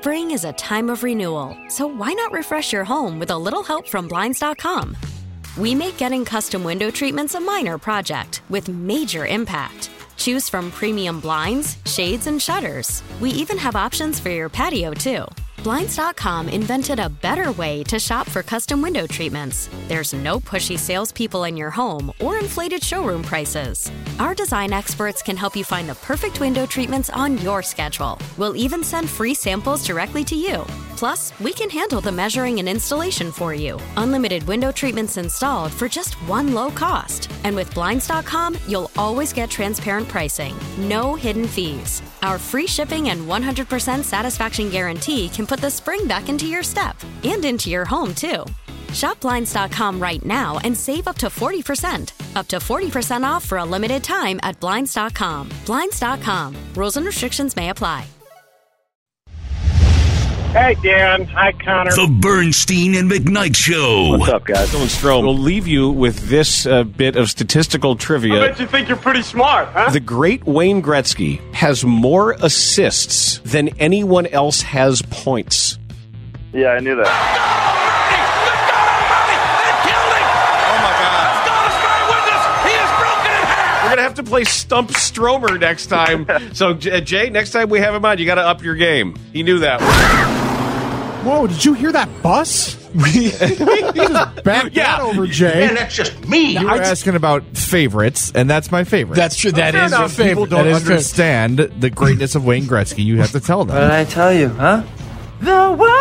Spring is a time of renewal, so why not refresh your home with a little help from Blinds.com? We make getting custom window treatments a minor project with major impact. Choose from premium blinds, shades, and shutters. We even have options for your patio, too. Blinds.com invented a better way to shop for custom window treatments. There's no pushy salespeople in your home or inflated showroom prices. Our design experts can help you find the perfect window treatments on your schedule. We'll even send free samples directly to you. Plus, we can handle the measuring and installation for you. Unlimited window treatments installed for just one low cost. And with Blinds.com, you'll always get transparent pricing. No hidden fees. Our free shipping and 100% satisfaction guarantee can put the spring back into your step and into your home, too. Shop Blinds.com right now and save up to 40%. Up to 40% off for a limited time at Blinds.com. Blinds.com. Rules and restrictions may apply. Hey, Dan. Hi, Connor. The Bernstein and McKnight Show. What's up, guys? Dylan Strome will leave you with this bit of statistical trivia. I bet you think you're pretty smart, huh? The great Wayne Gretzky has more assists than anyone else has points. Yeah, I knew that. We're going to have to play Stump Stromer next time. So, Jay, next time we have him on, you got to up your game. He knew that one. Whoa, did you hear that bus? You just backed that over, Jay. And that's just me. You were asking about favorites, and that's my favorite. That's true. That is your favorite. People don't understand the greatness of Wayne Gretzky. You have to tell them. What did I tell you, huh? The world.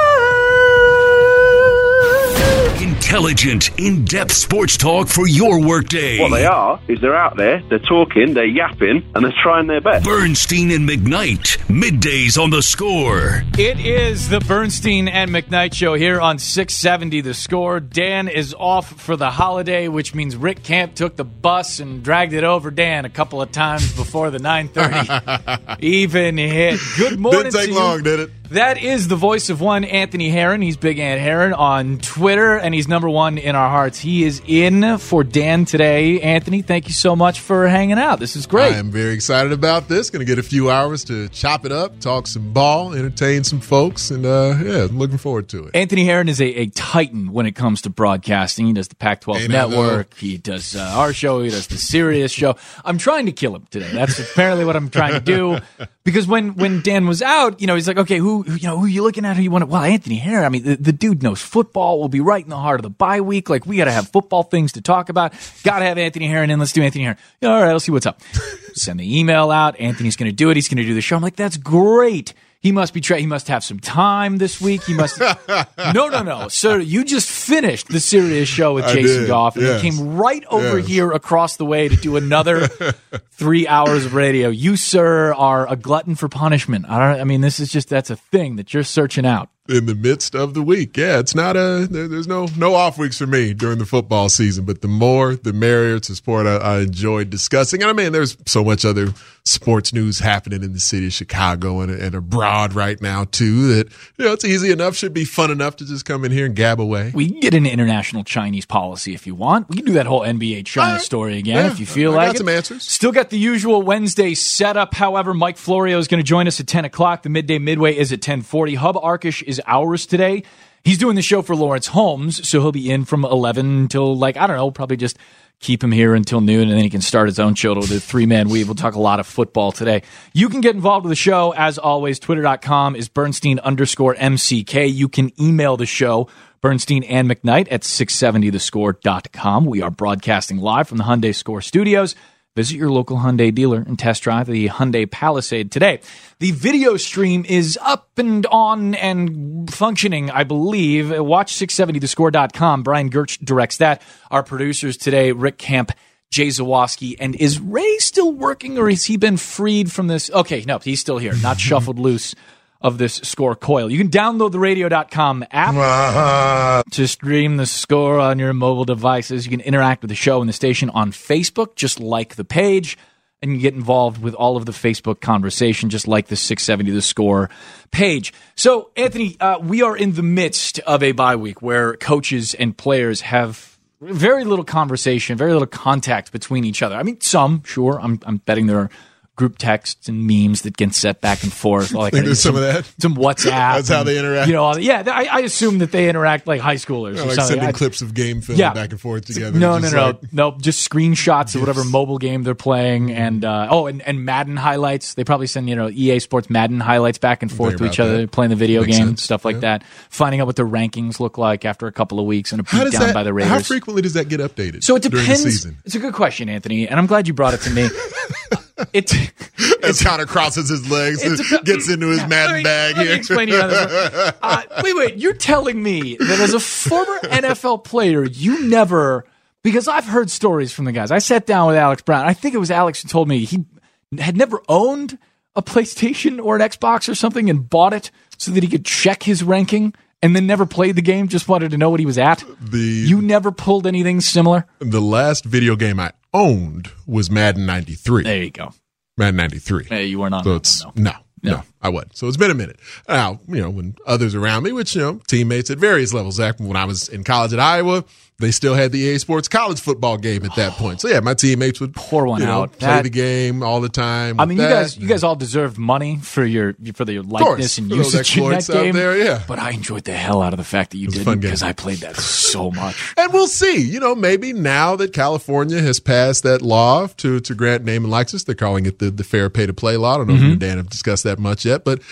Intelligent, in-depth sports talk for your workday. What they are is they're out there, they're talking, they're yapping, and they're trying their best. Bernstein and McKnight, middays on The Score. It is the Bernstein and McKnight Show here on 670 The Score. Dan is off for the holiday, which means Rick Camp took the bus and dragged it over Dan a couple of times before the 9:30 even hit. Good morning Didn't take long, did it? That is the voice of one Anthony Herron. He's Big Ant Herron on Twitter, and he's number one in our hearts. He is in for Dan today. Anthony, thank you so much for hanging out. This is great. I am very excited about this. Going to get a few hours to chop it up, talk some ball, entertain some folks, and I'm looking forward to it. Anthony Herron is a titan when it comes to broadcasting. He does the Pac-12 Network. He does our show. He does the Sirius show. I'm trying to kill him today. That's apparently what I'm trying to do. Because when Dan was out, he's like, okay, who are you looking at? Who you want to? Well, Anthony Herron. I mean, the dude knows football. We'll be right in the heart of the bye week. Like, we got to have football things to talk about. Got to have Anthony Herron in. Let's do Anthony Herron. All right, let's see what's up. Send the email out. Anthony's going to do it. He's going to do the show. I'm like, that's great. He must be he must have some time this week. He must. No. Sir, you just finished the Sirius show with Jason Goff, and you came right over here across the way to do another 3 hours of radio. You, sir, are a glutton for punishment. That's a thing that you're searching out. In the midst of the week. Yeah, it's not there's no off weeks for me during the football season, but the more, the merrier. It's a sport I enjoy discussing. And I mean, there's so much other sports news happening in the city of Chicago and abroad right now, too, that, it's easy enough, should be fun enough to just come in here and gab away. We can get into international Chinese policy if you want. We can do that whole NBA China story again if you feel like it. I got some answers. Still got the usual Wednesday setup. However, Mike Florio is going to join us at 10 o'clock. The Midday Midway is at 10:40. Hub Arkish is ours today. He's doing the show for Lawrence Holmes, so he'll be in from 11 till, probably just keep him here until noon, and then he can start his own show with a three-man weave. We'll talk a lot of football today. You can get involved with the show, as always. Twitter.com is Bernstein_MCK. You can email the show, Bernstein and McKnight, at 670thescore.com. We are broadcasting live from the Hyundai Score Studios. Visit your local Hyundai dealer and test drive the Hyundai Palisade today. The video stream is up and on and functioning, I believe. Watch 670thescore.com. Brian Gertz directs that. Our producers today, Rick Camp, Jay Zawoski. And is Ray still working, or has he been freed from this? Okay, no, he's still here, not shuffled loose of this Score coil. You can download the radio.com app to stream the Score on your mobile devices. You can interact with the show and the station on Facebook, just like the page, and you get involved with all of the Facebook conversation, just like the 670 The Score page. So, Anthony, we are in the midst of a bye week where coaches and players have very little conversation, very little contact between each other. I mean, some, sure. I'm betting there are group texts and memes that get set back and forth. I think there's some of that. Some WhatsApp. That's how they interact. I assume that they interact like high schoolers. Like sending clips of game film back and forth together. No, just screenshots of whatever mobile game they're playing, and Madden highlights. They probably send EA Sports Madden highlights back and forth to each other, playing the video game, stuff like that. Finding out what their rankings look like after a couple of weeks and a beat down by the Raiders. How frequently does that get updated? So it depends. During the season? It's a good question, Anthony, and I'm glad you brought it to me. As Connor crosses his legs and gets into his Madden bag here. Let me explain to you how this wait. You're telling me that as a former NFL player, you never, because I've heard stories from the guys. I sat down with Alex Brown. I think it was Alex who told me he had never owned a PlayStation or an Xbox or something and bought it so that he could check his ranking and then never played the game, just wanted to know what he was at. You never pulled anything similar? The last video game I owned was Madden 93. There you go. Madden 93. Hey, you were not. So it's no, I wasn't. So it's been a minute. Now, when others around me, which, teammates at various levels, Zach, when I was in college at Iowa, they still had the EA Sports college football game at that point. So yeah, my teammates would pour one out, play the game all the time. I mean, you guys all deserved money for your likeness and usage in that game. There, yeah. But I enjoyed the hell out of the fact that you didn't, because I played that so much. And we'll see. Maybe now that California has passed that law to grant name and likeness, they're calling it the fair pay to play law. I don't know if you and Dan have discussed that much yet, but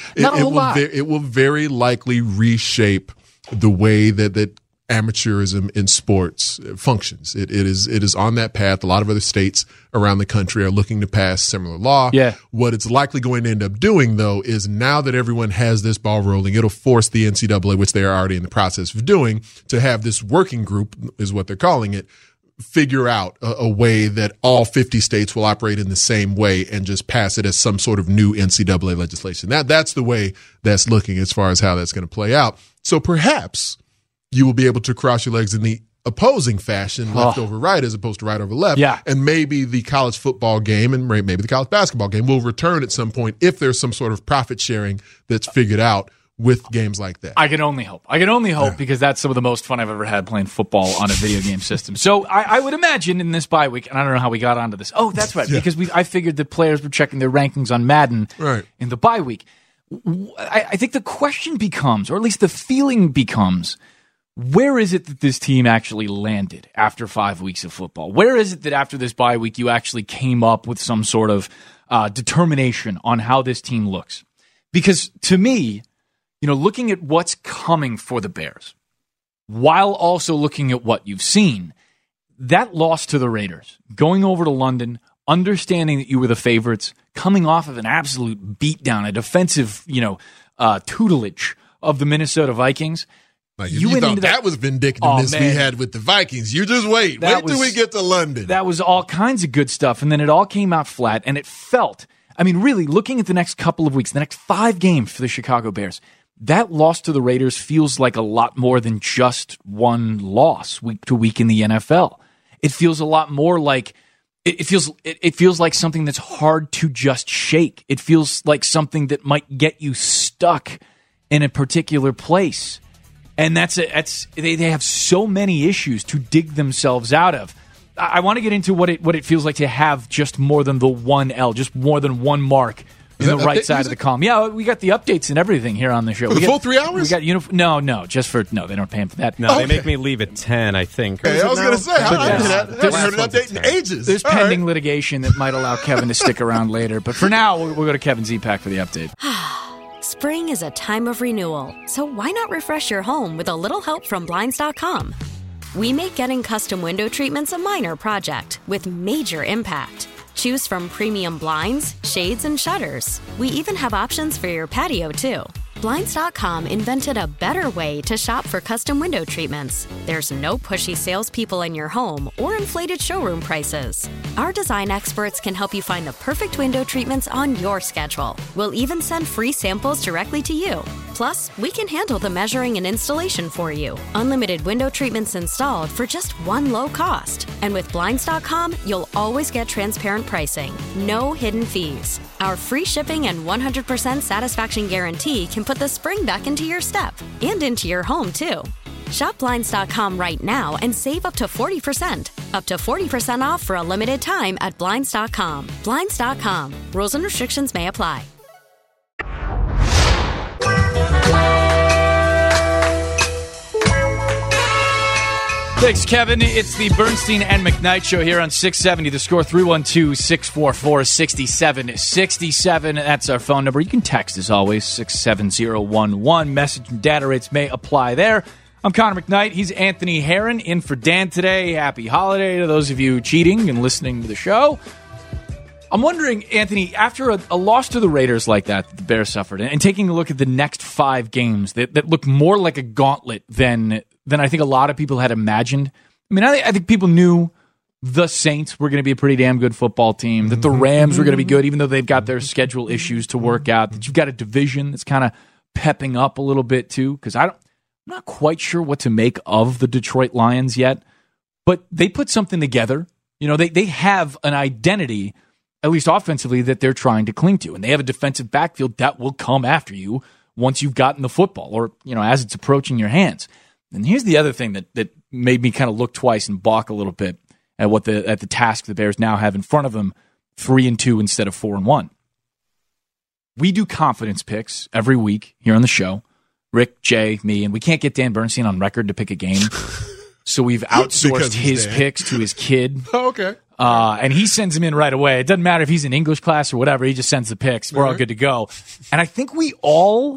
it will very likely reshape the way that amateurism in sports functions. It is on that path. A lot of other states around the country are looking to pass similar law. Yeah. What it's likely going to end up doing, though, is now that everyone has this ball rolling, it'll force the NCAA, which they are already in the process of doing, to have this working group, is what they're calling it, figure out a way that all 50 states will operate in the same way and just pass it as some sort of new NCAA legislation. That's the way that's looking as far as how that's going to play out. So perhaps you will be able to cross your legs in the opposing fashion, left over right as opposed to right over left. Yeah. And maybe the college football game and maybe the college basketball game will return at some point if there's some sort of profit sharing that's figured out with games like that. I can only hope. Because that's some of the most fun I've ever had playing football on a video game system. So I would imagine in this bye week, and I don't know how we got onto this. Oh, that's right. Because I figured the players were checking their rankings on Madden in the bye week. I think the question becomes, or at least the feeling becomes, where is it that this team actually landed after 5 weeks of football? Where is it that after this bye week you actually came up with some sort of determination on how this team looks? Because to me, looking at what's coming for the Bears, while also looking at what you've seen, that loss to the Raiders, going over to London, understanding that you were the favorites, coming off of an absolute beatdown, a defensive, tutelage of the Minnesota Vikings. Like you thought that was vindictiveness we had with the Vikings. You just wait till we get to London. That was all kinds of good stuff, and then it all came out flat, and it felt, really, looking at the next couple of weeks, the next 5 games for the Chicago Bears, that loss to the Raiders feels like a lot more than just one loss week to week in the NFL. It feels a lot more like it feels like something that's hard to just shake. It feels like something that might get you stuck in a particular place. And they have so many issues to dig themselves out of. I want to get into what it feels like to have just more than the one L, just more than one mark in the right side of the column. Yeah, we got the updates and everything here on the show. For the full 3 hours? We got no, they don't pay him for that. No, they make me leave at 10, I think. Hey, I was going to say, I haven't heard an update in ages. There's pending litigation that might allow Kevin to stick around later. But for now, we'll go to Kevin Z-Pack for the update. Spring is a time of renewal, so why not refresh your home with a little help from Blinds.com? We make getting custom window treatments a minor project with major impact. Choose from premium blinds, shades, and shutters. We even have options for your patio, too. Blinds.com invented a better way to shop for custom window treatments. There's no pushy salespeople in your home or inflated showroom prices. Our design experts can help you find the perfect window treatments on your schedule. We'll even send free samples directly to you. Plus, we can handle the measuring and installation for you. Unlimited window treatments installed for just one low cost. And with Blinds.com, you'll always get transparent pricing. No hidden fees. Our free shipping and 100% satisfaction guarantee can put the spring back into your step and into your home, too. Shop Blinds.com right now and save up to 40%. Up to 40% off for a limited time at Blinds.com. Blinds.com. Rules and restrictions may apply. Thanks, Kevin. It's the Bernstein and McKnight Show here on 670. The Score 312-644-6767. That's our phone number. You can text, as always, 67011. Message and data rates may apply there. I'm Connor McKnight. He's Anthony Herron in for Dan today. Happy holiday to those of you cheating and listening to the show. I'm wondering, Anthony, after a loss to the Raiders like that the Bears suffered, and taking a look at the next 5 games that look more like a gauntlet than I think a lot of people had imagined. I mean, I think people knew the Saints were going to be a pretty damn good football team, that the Rams were going to be good, even though they've got their schedule issues to work out, that you've got a division that's kind of pepping up a little bit too, because I'm not quite sure what to make of the Detroit Lions yet, but they put something together. You know, they have an identity, at least offensively, that they're trying to cling to, and they have a defensive backfield that will come after you once you've gotten the football, or, you know, as it's approaching your hands. And here's the other thing that made me kind of look twice and balk a little bit at the task the Bears now have in front of them, 3-2 instead of 4-1. We do confidence picks every week here on the show. Rick, Jay, me, and we can't get Dan Bernstein on record to pick a game, so we've outsourced his picks to his kid. Oh, okay. And he sends them in right away. It doesn't matter if he's in English class or whatever. He just sends the picks. We're all good to go. And I think we all,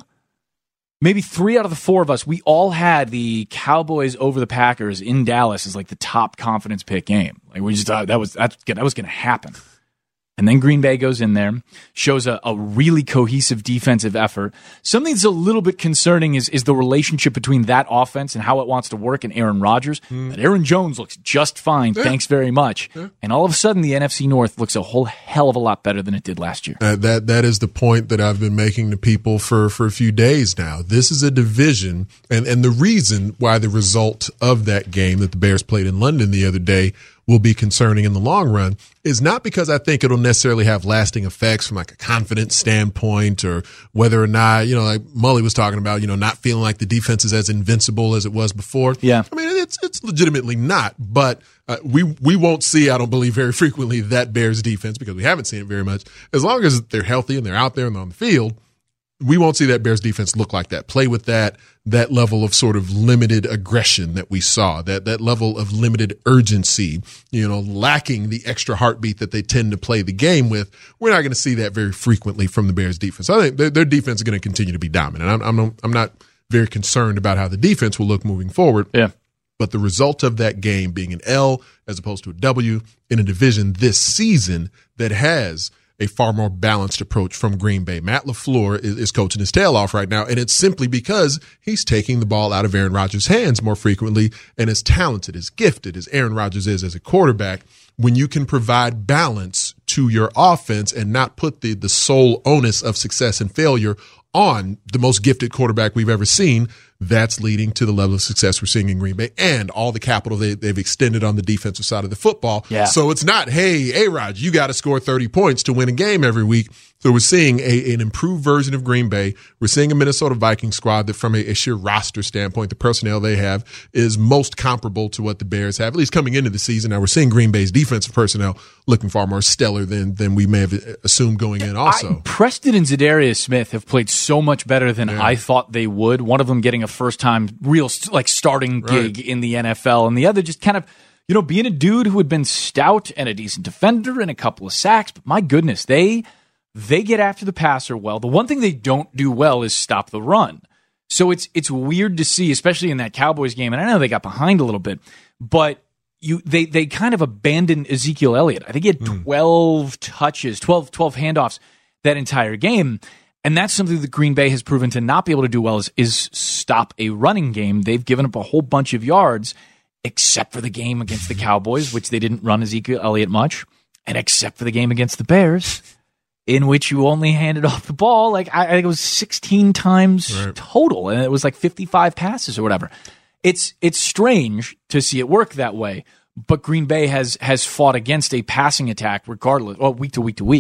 maybe 3 out of the 4 of us, we all had the Cowboys over the Packers in Dallas as like the top confidence pick game. Like we just thought that was going to happen. And then Green Bay goes in there, shows a really cohesive defensive effort. Something that's a little bit concerning is the relationship between that offense and how it wants to work and Aaron Rodgers. But Aaron Jones looks just fine, thanks very much. And all of a sudden, the NFC North looks a whole hell of a lot better than it did last year. That is the point that I've been making to people for a few days now. This is a division, and the reason why the result of that game that the Bears played in London the other day will be concerning in the long run is not because I think it'll necessarily have lasting effects from like a confidence standpoint, or whether or not, you know, like Mully was talking about, you know, not feeling like the defense is as invincible as it was before. Yeah. I mean, it's legitimately not, but we won't see, I don't believe very frequently, that Bears defense, because we haven't seen it very much. As long as they're healthy and they're out there and on the field, we won't see that Bears defense look like that, play with that level of sort of limited aggression that we saw, that level of limited urgency, you know, lacking the extra heartbeat that they tend to play the game with. We're not going to see that very frequently from the Bears defense. I think their defense is going to continue to be dominant. I'm not very concerned about how the defense will look moving forward. Yeah. But the result of that game being an L as opposed to a W in a division this season that has a far more balanced approach from Green Bay. Matt LaFleur is coaching his tail off right now, and it's simply because he's taking the ball out of Aaron Rodgers' hands more frequently. And as talented, as gifted as Aaron Rodgers is as a quarterback, when you can provide balance to your offense and not put the sole onus of success and failure on the most gifted quarterback we've ever seen, that's leading to the level of success we're seeing in Green Bay and all the capital they've extended on the defensive side of the football. Yeah. So it's not, hey, A-Rod, you got to score 30 points to win a game every week. So we're seeing an improved version of Green Bay. We're seeing a Minnesota Vikings squad that from a sheer roster standpoint, the personnel they have is most comparable to what the Bears have, at least coming into the season. Now we're seeing Green Bay's defensive personnel looking far more stellar than we may have assumed going in also. Preston and Zadarius Smith have played so much better than I thought they would. One of them getting a first-time real starting gig in the NFL, and the other just kind of, you know, being a dude who had been stout and a decent defender and a couple of sacks. But my goodness, they get after the passer well. The one thing they don't do well is stop the run. So it's weird to see, especially in that Cowboys game, and I know they got behind a little bit, but they kind of abandoned Ezekiel Elliott. I think he had 12 touches, 12 handoffs that entire game. And that's something that Green Bay has proven to not be able to do well is stop a running game. They've given up a whole bunch of yards, except for the game against the Cowboys, which they didn't run Ezekiel Elliott much, and except for the game against the Bears, in which you only handed off the ball, like I think it was 16 times total, and it was like 55 passes or whatever. It's strange to see it work that way, but Green Bay has fought against a passing attack regardless, week to week to week.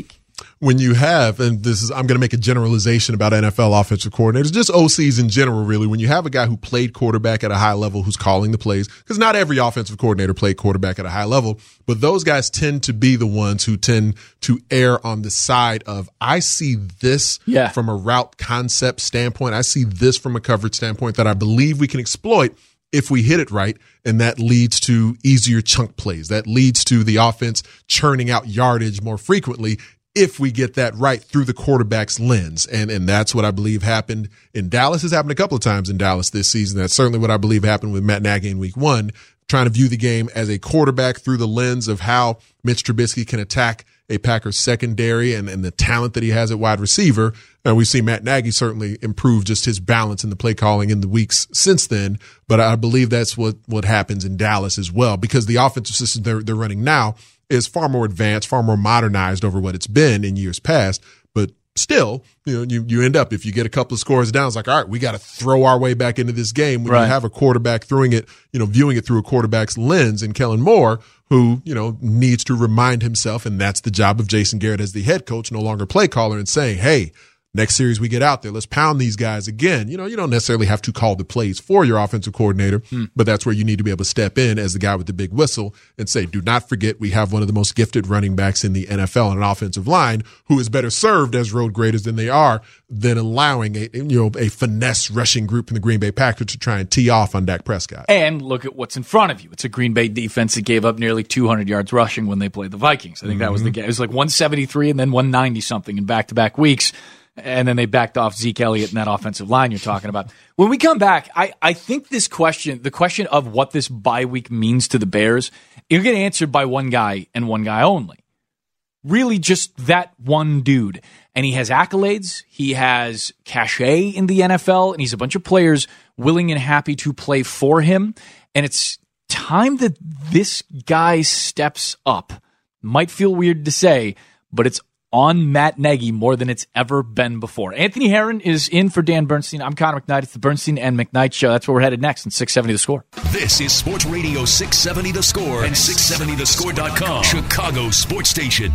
when you have, and I'm going to make a generalization about NFL offensive coordinators, just OCs in general, really, when you have a guy who played quarterback at a high level who's calling the plays, because not every offensive coordinator played quarterback at a high level, but those guys tend to be the ones who tend to err on the side of, I see this from a route concept standpoint. I see this from a coverage standpoint that I believe we can exploit if we hit it right, and that leads to easier chunk plays. That leads to the offense churning out yardage more frequently if we get that right through the quarterback's lens. And that's what I believe happened in Dallas. It's happened a couple of times in Dallas this season. That's certainly what I believe happened with Matt Nagy in week 1, trying to view the game as a quarterback through the lens of how Mitch Trubisky can attack a Packers secondary and the talent that he has at wide receiver. And we've seen Matt Nagy certainly improve just his balance in the play calling in the weeks since then. But I believe that's what happens in Dallas as well, because the offensive system they're running now is far more advanced, far more modernized over what it's been in years past. But still, you end up, if you get a couple of scores down, it's like, all right, we got to throw our way back into this game. When you have a quarterback throwing it, viewing it through a quarterback's lens, and Kellen Moore, who, needs to remind himself, and that's the job of Jason Garrett as the head coach, no longer play caller, and saying, hey, next series we get out there, let's pound these guys again. You don't necessarily have to call the plays for your offensive coordinator, but that's where you need to be able to step in as the guy with the big whistle and say, do not forget we have one of the most gifted running backs in the NFL on an offensive line who is better served as road graders than they are than allowing a finesse rushing group in the Green Bay Packers to try and tee off on Dak Prescott. And look at what's in front of you. It's a Green Bay defense that gave up nearly 200 yards rushing when they played the Vikings. I think that was the game. It was like 173 and then 190 something in back-to-back weeks. And then they backed off Zeke Elliott in that offensive line you're talking about. When we come back, I think the question of what this bye week means to the Bears, you're getting answered by one guy and one guy only. Really just that one dude. And he has accolades, he has cachet in the NFL, and he's a bunch of players willing and happy to play for him. And it's time that this guy steps up. Might feel weird to say, but it's on Matt Nagy more than it's ever been before. Anthony Herron is in for Dan Bernstein. I'm Connor McKnight. It's the Bernstein and McKnight Show. That's where we're headed next on 670 The Score. This is Sports Radio 670 The Score and 670thescore.com. Chicago Sports Station.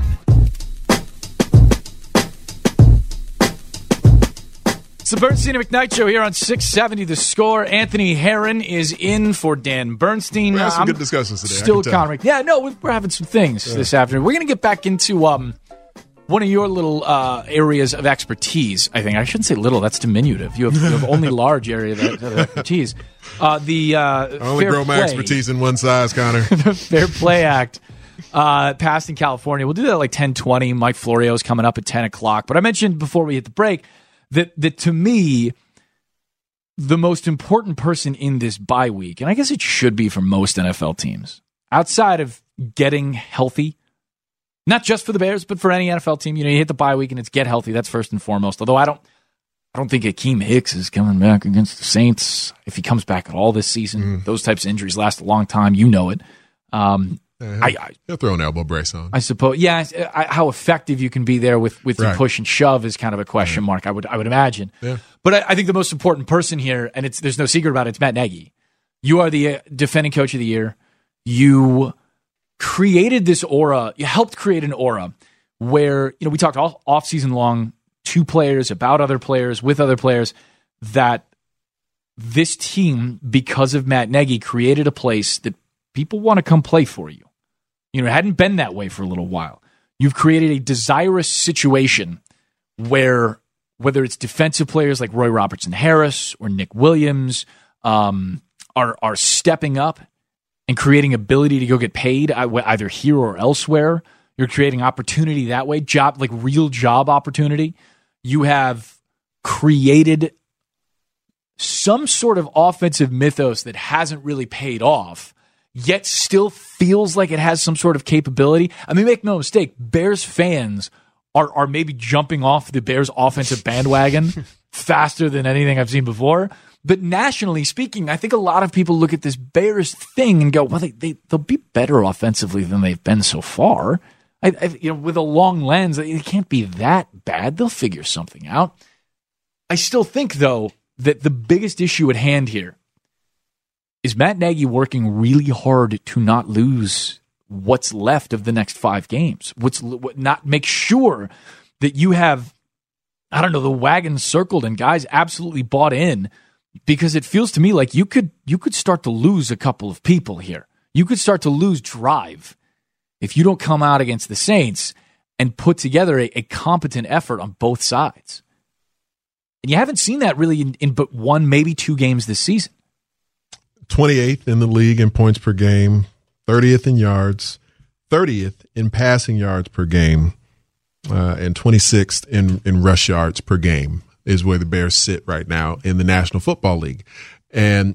It's the Bernstein and McKnight Show here on 670 The Score. Anthony Herron is in for Dan Bernstein. We had some good discussions today. Still Connor. Yeah, no, we're having some things this afternoon. We're going to get back into one of your little areas of expertise, I think. I shouldn't say little. That's diminutive. You have only large area of expertise. I only grow my expertise in one size, Connor. The Fair Play Act passed in California. We'll do that at like 10:20. Mike Florio is coming up at 10 o'clock. But I mentioned before we hit the break that to me, the most important person in this bye week, and I guess it should be for most NFL teams, outside of getting healthy, not just for the Bears, but for any NFL team. You hit the bye week and it's get healthy. That's first and foremost. Although I don't think Akeem Hicks is coming back against the Saints if he comes back at all this season. Those types of injuries last a long time. You know it. He'll throw an elbow brace on, I suppose. Yeah, how effective you can be there with your push and shove is kind of a question mark. I would imagine. Yeah. But I think the most important person here, and there's no secret about it, it's Matt Nagy. You are the defending coach of the year. You created this aura. You helped create an aura where we talked all off season long to players, about other players, with other players, that this team, because of Matt Nagy, created a place that people want to come play for you. It hadn't been that way for a little while. You've created a desirous situation where, whether it's defensive players like Roy Robertson Harris or Nick Williams are stepping up and creating ability to go get paid either here or elsewhere. You're creating opportunity that way, real job opportunity. You have created some sort of offensive mythos that hasn't really paid off, yet still feels like it has some sort of capability. I mean, make no mistake, Bears fans are maybe jumping off the Bears offensive bandwagon faster than anything I've seen before. But nationally speaking, I think a lot of people look at this Bears thing and go, well, they'll be better offensively than they've been so far. With a long lens, it can't be that bad. They'll figure something out. I still think, though, that the biggest issue at hand here is Matt Nagy working really hard to not lose what's left of the next 5 games. Make sure that you have, I don't know, the wagon circled and guys absolutely bought in, because it feels to me like you could start to lose a couple of people here. You could start to lose drive if you don't come out against the Saints and put together a competent effort on both sides. And you haven't seen that really in but 1, maybe 2 games this season. 28th in the league in points per game, 30th in yards, 30th in passing yards per game, and 26th in rush yards per game is where the Bears sit right now in the National Football League. And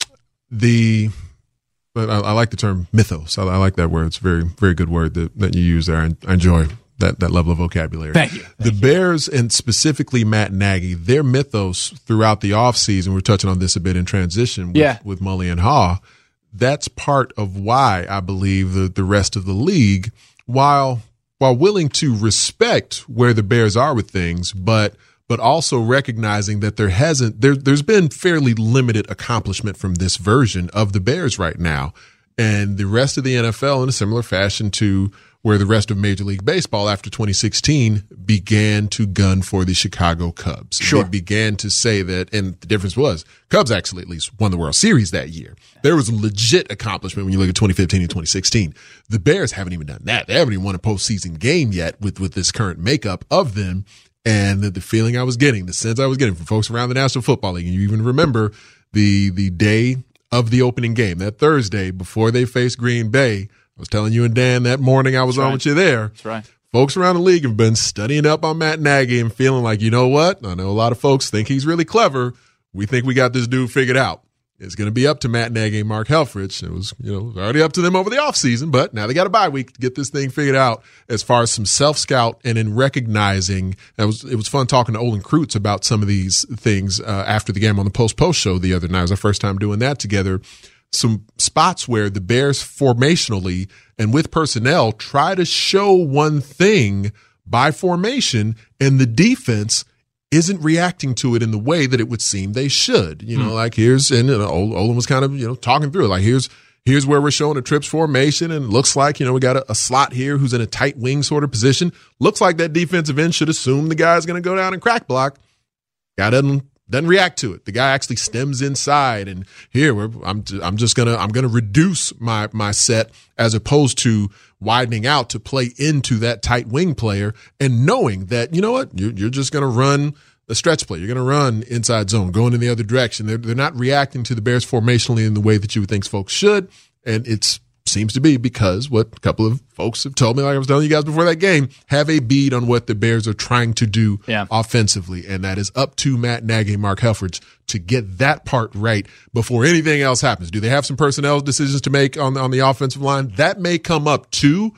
I like the term mythos. I like that word. It's a very, very good word that you use there. I enjoy that level of vocabulary. Thank you. The Bears, and specifically Matt Nagy, their mythos throughout the offseason, we're touching on this a bit in transition with Mully and Haw, that's part of why I believe the rest of the league, while willing to respect where the Bears are with things, but also recognizing that there's been fairly limited accomplishment from this version of the Bears right now. And the rest of the NFL, in a similar fashion to where the rest of Major League Baseball after 2016 began to gun for the Chicago Cubs. Sure. They began to say that, and the difference was Cubs actually at least won the World Series that year. There was a legit accomplishment when you look at 2015 and 2016. The Bears haven't even done that. They haven't even won a postseason game yet with this current makeup of them. And the feeling I was getting, the sense I was getting from folks around the National Football League, and you even remember the day of the opening game, that Thursday before they faced Green Bay, I was telling you and Dan that morning I was on with you there. That's right. Folks around the league have been studying up on Matt Nagy and feeling like, you know what? I know a lot of folks think he's really clever. We think we got this dude figured out. It's going to be up to Matt Nagy and Mark Helfrich. It was, already up to them over the offseason, but now they got a bye week to get this thing figured out as far as some self-scout and in recognizing. It was fun talking to Olin Kreutz about some of these things after the game on the Post show the other night. It was our first time doing that together. Some spots where the Bears formationally and with personnel try to show one thing by formation, and the defense isn't reacting to it in the way that it would seem they should. Like Olin was kind of, talking through it. Like here's where we're showing a trips formation, and it looks like, we got a slot here who's in a tight wing sort of position. Looks like that defensive end should assume the guy's going to go down and crack block. Guy doesn't react to it. The guy actually stems inside, and here I'm gonna reduce my set as opposed to widening out to play into that tight wing player, and knowing that, you know what, you're just gonna run a stretch play. You're gonna run inside zone, going in the other direction. They're not reacting to the Bears formationally in the way that you would think folks should, and it seems to be because what a couple of folks have told me, like I was telling you guys before that game, have a bead on what the Bears are trying to do offensively, and that is up to Matt Nagy and Mark Helfrich to get that part right before anything else happens. Do they have some personnel decisions to make on the offensive line? That may come up too,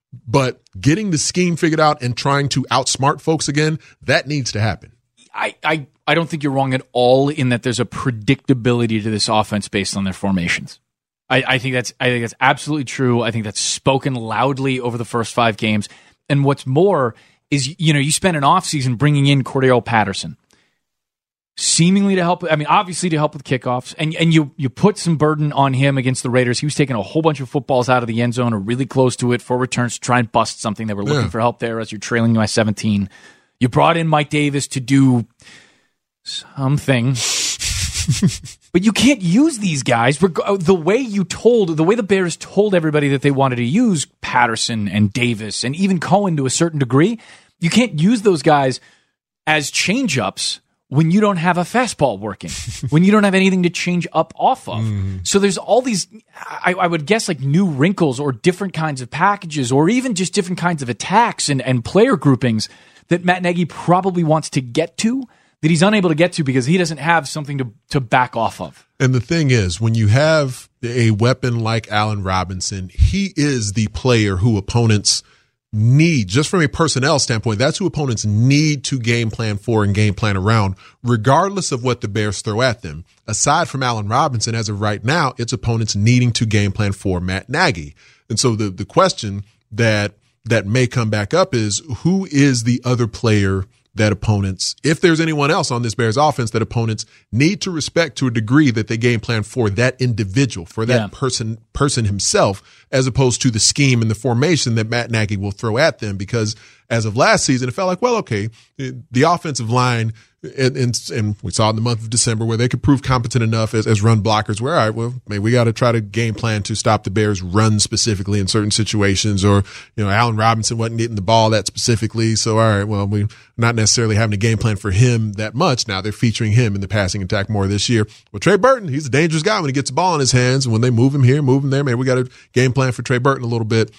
but getting the scheme figured out and trying to outsmart folks again, that needs to happen. I don't think you're wrong at all in that there's a predictability to this offense based on their formations. I think that's absolutely true. I think that's spoken loudly over the first 5 games. And what's more is, you spent an offseason bringing in Cordell Patterson, seemingly to help. I mean, obviously to help with kickoffs, and you put some burden on him against the Raiders. He was taking a whole bunch of footballs out of the end zone or really close to it for returns to try and bust something. They were looking for help there as you're trailing by 17. You brought in Mike Davis to do something. But you can't use these guys the way the Bears told everybody that they wanted to use Patterson and Davis and even Cohen to a certain degree. You can't use those guys as change-ups when you don't have a fastball working, when you don't have anything to change up off of. So there's all these, I would guess, like new wrinkles or different kinds of packages or even just different kinds of attacks and player groupings that Matt Nagy probably wants to get to, that he's unable to get to because he doesn't have something to back off of. And the thing is, when you have a weapon like Allen Robinson, he is the player who opponents need, just from a personnel standpoint, that's who opponents need to game plan for and game plan around, regardless of what the Bears throw at them. Aside from Allen Robinson, as of right now, it's opponents needing to game plan for Matt Nagy. And so the question that may come back up is, who is the other player that opponents, if there's anyone else on this Bears offense that opponents need to respect to a degree that they game plan for that individual, for that person himself, as opposed to the scheme and the formation that Matt Nagy will throw at them. Because as of last season, it felt like, well, okay, the offensive line, and we saw in the month of December where they could prove competent enough as run blockers where, all right, well, maybe we got to try to game plan to stop the Bears run specifically in certain situations, or, Allen Robinson wasn't getting the ball that specifically. So, all right, well, we're not necessarily having a game plan for him that much. Now they're featuring him in the passing attack more this year. Well, Trey Burton, he's a dangerous guy when he gets the ball in his hands, and when they move him here, move him there, maybe we got to game plan for Trey Burton a little bit.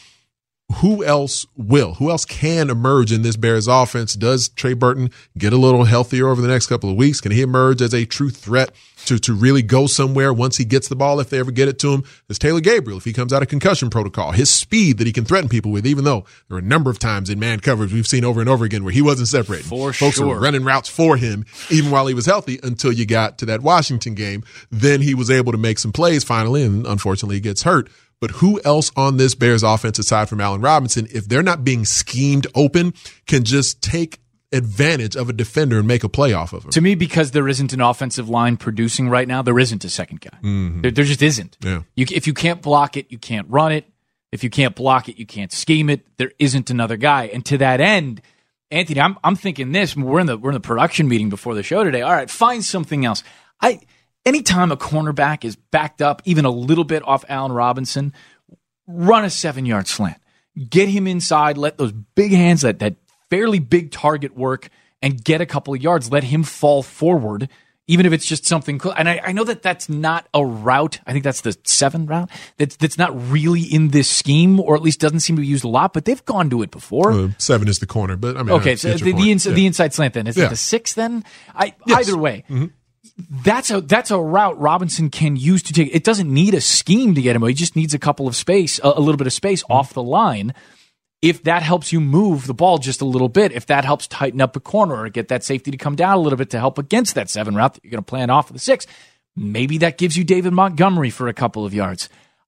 Who else will? Who else can emerge in this Bears offense? Does Trey Burton get a little healthier over the next couple of weeks? Can he emerge as a true threat to really go somewhere once he gets the ball, if they ever get it to him? There's Taylor Gabriel, if he comes out of concussion protocol, his speed that he can threaten people with, even though there are a number of times in man coverage we've seen over and over again where he wasn't separated. Folks were running routes for him even while he was healthy until you got to that Washington game. Then he was able to make some plays finally, and unfortunately he gets hurt. But who else on this Bears offense, aside from Allen Robinson, if they're not being schemed open, can just take advantage of a defender and make a play off of him? To me, because there isn't an offensive line producing right now, there isn't a second guy. Mm-hmm. There just isn't. Yeah. If you can't block it, you can't run it. If you can't block it, you can't scheme it. There isn't another guy. And to that end, Anthony, I'm thinking this. We're in the production meeting before the show today. All right, find something else. Anytime a cornerback is backed up even a little bit off Allen Robinson, run a 7-yard slant. Get him inside, let those big hands, that fairly big target work, and get a couple of yards. Let him fall forward, even if it's just something close. And I know that's not a route. I think that's the 7 route. That's not really in this scheme, or at least doesn't seem to be used a lot, but they've gone to it before. 7 is the corner, but I mean, okay, so the inside slant then. Is it the 6 then? Yes. Either way. Mm-hmm. That's a route Robinson can use to take. It doesn't need a scheme to get him. He just needs a little bit of space off the line. If that helps you move the ball just a little bit, if that helps tighten up a corner or get that safety to come down a little bit to help against that 7 route that you're going to plan off of the 6, maybe that gives you David Montgomery for a couple of yards.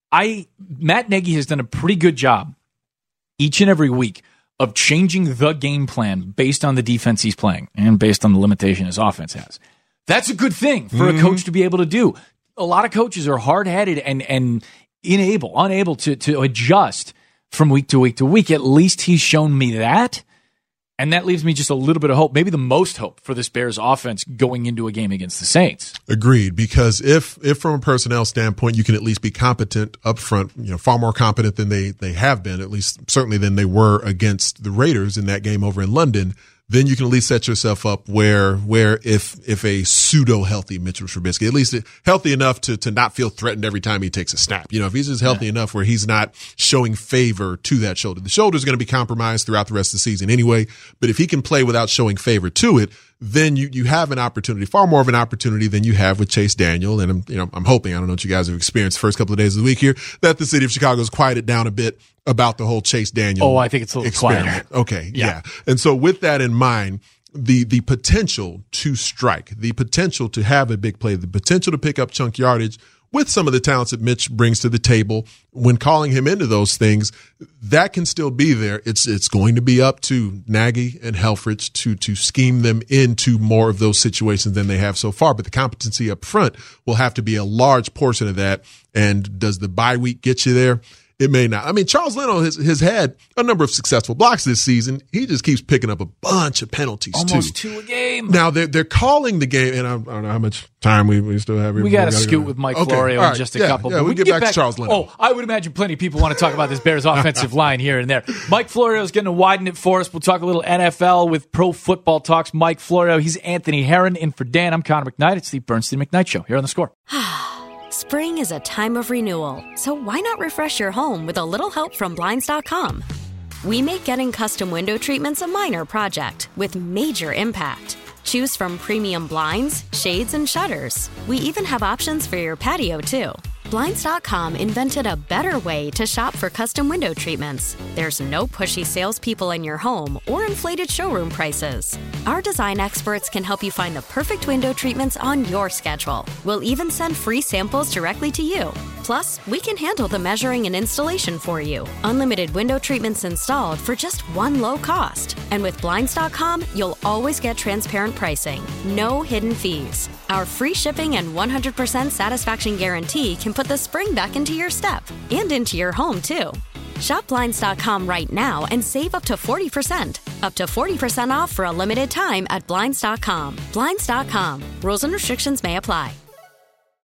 Matt Nagy has done a pretty good job each and every week of changing the game plan based on the defense he's playing and based on the limitation his offense has. That's a good thing for a coach to be able to do. A lot of coaches are hard-headed and unable to adjust from week to week to week. At least he's shown me that, and that leaves me just a little bit of hope, maybe the most hope for this Bears offense going into a game against the Saints. Agreed, because if from a personnel standpoint you can at least be competent up front, far more competent than they have been, at least certainly than they were against the Raiders in that game over in London, then you can at least set yourself up where if a pseudo-healthy Mitchell Trubisky, at least healthy enough to not feel threatened every time he takes a snap. If he's just healthy enough where he's not showing favor to that shoulder. The shoulder's going to be compromised throughout the rest of the season anyway, but if he can play without showing favor to it, then you have an opportunity, far more of an opportunity than you have with Chase Daniel. And I'm hoping, I don't know what you guys have experienced the first couple of days of the week here, that the city of Chicago has quieted down a bit about the whole Chase Daniel. Oh, I think it's a little experiment. quieter. Okay, yeah. And so with that in mind, the potential to strike, the potential to have a big play, the potential to pick up chunk yardage with some of the talents that Mitch brings to the table, when calling him into those things, that can still be there. It's going to be up to Nagy and Helfrich to scheme them into more of those situations than they have so far. But the competency up front will have to be a large portion of that. And does the bye week get you there? It may not. I mean, Charles Leno has had a number of successful blocks this season. He just keeps picking up a bunch of penalties, almost 2 a game. Now, they're calling the game, and I don't know how much time we still have here. We got to scoot with Mike Florio in just a couple. Yeah, we get back to Charles Leno. Oh, I would imagine plenty of people want to talk about this Bears offensive line here and there. Mike Florio is going to widen it for us. We'll talk a little NFL with Pro Football Talks. Mike Florio, he's Anthony Herron. In for Dan, I'm Connor McKnight. It's the Bernstein McKnight Show here on The Score. Spring is a time of renewal, so why not refresh your home with a little help from Blinds.com? We make getting custom window treatments a minor project with major impact. Choose from premium blinds, shades, and shutters. We even have options for your patio, too. Blinds.com invented a better way to shop for custom window treatments. There's no pushy salespeople in your home or inflated showroom prices. Our design experts can help you find the perfect window treatments on your schedule. We'll even send free samples directly to you. Plus, we can handle the measuring and installation for you. Unlimited window treatments installed for just one low cost. And with Blinds.com, you'll always get transparent pricing. No hidden fees. Our free shipping and 100% satisfaction guarantee can put the spring back into your step and into your home, too. Shop Blinds.com right now and save up to 40%. Up to 40% off for a limited time at Blinds.com. Blinds.com. Rules and restrictions may apply.